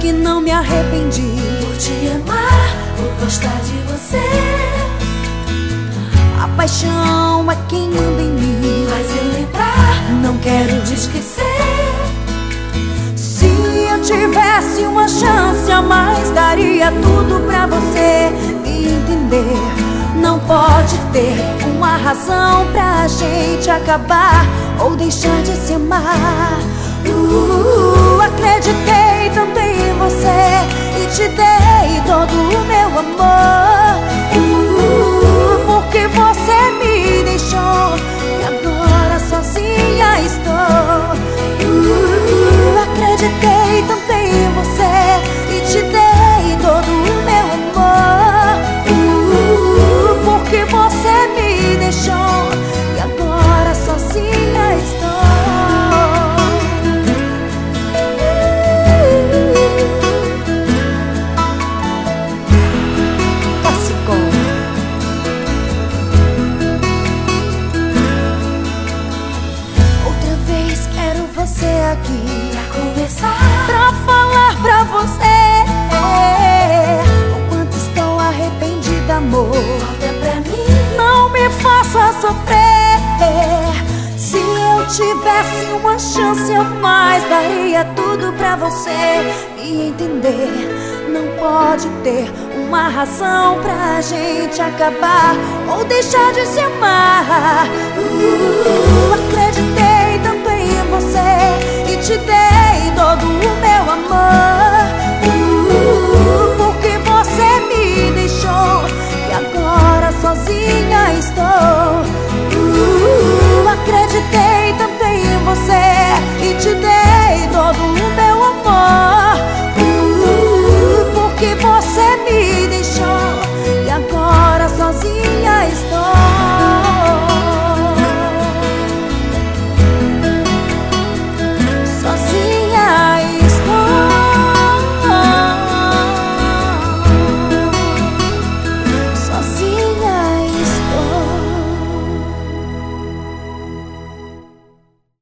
que não me arrependi por te amar, por gostar de você. A paixão é quem manda em mim, Faz eu lembrar, não quero te esquecer. Se eu tivesse uma chance a mais, daria tudo pra você me entender. Não pode ter uma razão pra gente acabar ou deixar de se amar. Acreditei tanto em você e te dei todo o meu amor. Porque você me deixou e agora sozinha estou. Acreditei tanto em você e te dei todo o meu amor. Porque você me deixou e agora sozinha estou. Outra vez quero você aqui Pra conversar, pra falar pra você o quanto estou arrependida, amor. volta pra mim. Não me faça sofrer. Se eu tivesse uma chance a mais, daria tudo pra você me entender. Não pode ter uma razão pra gente acabar ou deixar de se amar. Acreditei tanto em você e te dei todo o meu amor. Porque você me deixou e agora sozinha estou. Acreditei tanto em você e te dei